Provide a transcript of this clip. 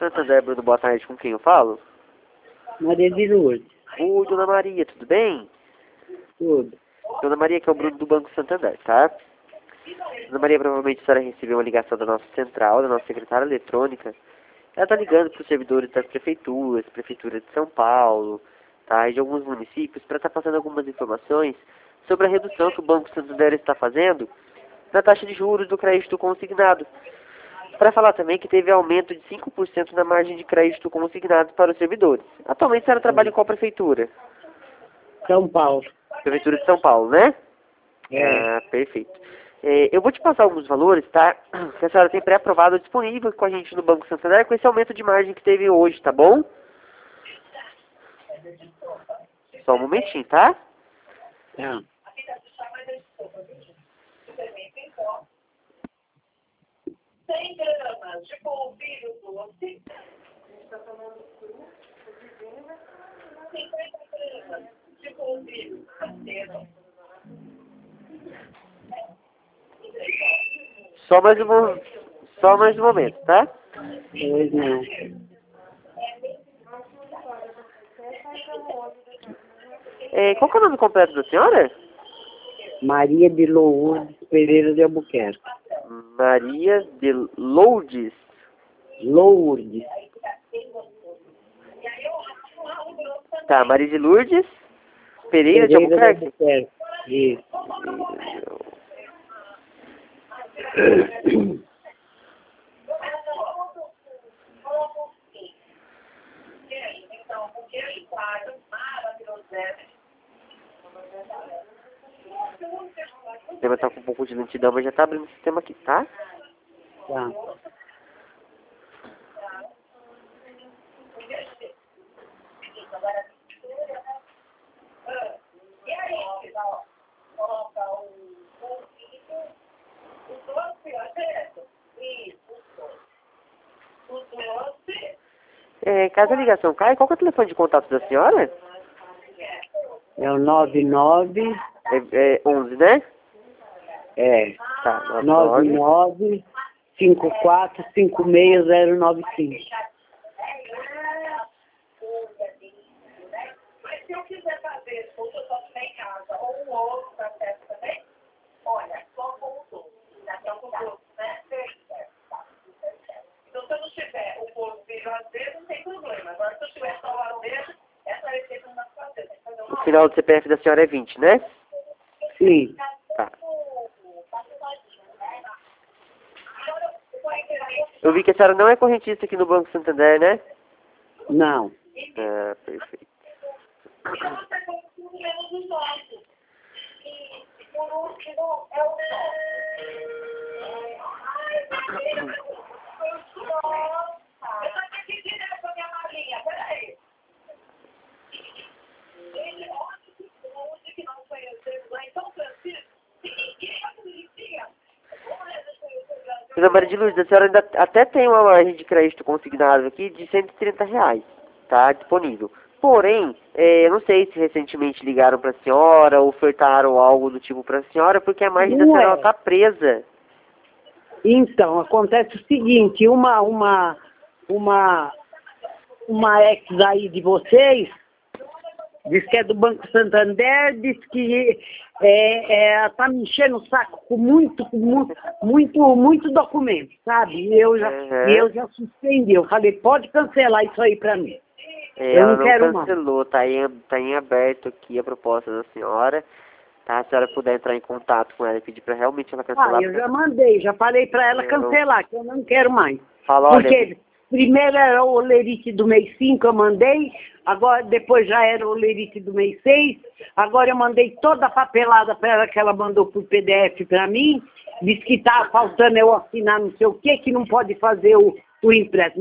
Santander, Bruno, boa tarde, com quem eu falo? Maria de Lourdes. Oi, Dona Maria, tudo bem? Tudo. Dona Maria, que é o Bruno do Banco Santander, tá? Dona Maria, provavelmente a senhora recebeu uma ligação da nossa central, da nossa secretária eletrônica. Ela tá ligando para os servidores das prefeituras, Prefeitura de São Paulo, tá? E de alguns municípios, para estar passando algumas informações sobre a redução que o Banco Santander está fazendo na taxa de juros do crédito consignado. Para falar também que teve aumento de 5% na margem de crédito consignado para os servidores. Atualmente a senhora trabalha em qual prefeitura? São Paulo. Prefeitura de São Paulo, né? É. Ah, perfeito. Eu vou te passar alguns valores, tá? Que a senhora tem pré-aprovado disponível com a gente no Banco Santander com esse aumento de margem que teve hoje, tá bom? Só um momentinho, tá? Tá. De polvilho doce. 50 gramas de polvilho caseiro. Só mais um momento, tá? Pois não. Qual que é o nome completo da senhora? Maria de Lourdes Pereira de Albuquerque. Maria de Lourdes. Lourdes. Tá, Maria de Lourdes Pereira de Albuquerque. Isso. O sistema tá com um pouco de lentidão, mas já tá abrindo o sistema aqui, tá? Tá. Caso a ligação caia, qual que é o telefone de contato da senhora? É o 99. 11, né? É. Tá, 99 54 56095. Mas se eu quiser fazer ou eu posso em casa ou um outro processo também, olha, só com o doce. Só com o doce, né? Então, se eu não tiver o polvilho azedo, não tem problema. Agora, se eu tiver só o azedo, essa receita não dá pra fazer. O final do CPF da senhora é 20, né? Sim. Tá. Eu vi que a senhora não é correntista aqui no Banco Santander, né? Não. Ah, perfeito. Menos os nossos. E, por último, é o Dona Maria de Lourdes, a senhora ainda até tem uma margem de crédito consignado aqui de R$ 130, tá? Disponível. Porém, eu não sei se recentemente ligaram para a senhora, ofertaram algo do tipo para a senhora, porque a margem da senhora está presa. Então, acontece o seguinte, uma ex aí de vocês, diz que é do Banco Santander, diz que tá me enchendo o saco com muito documento, sabe? E eu já suspendi, eu falei, pode cancelar isso aí pra mim. Eu Ela não quero cancelou, tá em aberto aqui a proposta da senhora. Tá, se a senhora puder entrar em contato com ela e pedir para realmente ela cancelar. Eu já mandei, já falei para ela cancelar, que eu não quero mais. Fala, porque primeiro era o olerite do mês 5, eu mandei, agora depois já era o olerite do mês 6, agora eu mandei toda a papelada para ela que ela mandou por PDF para mim, disse que tá faltando eu assinar não sei o que não pode fazer o empréstimo.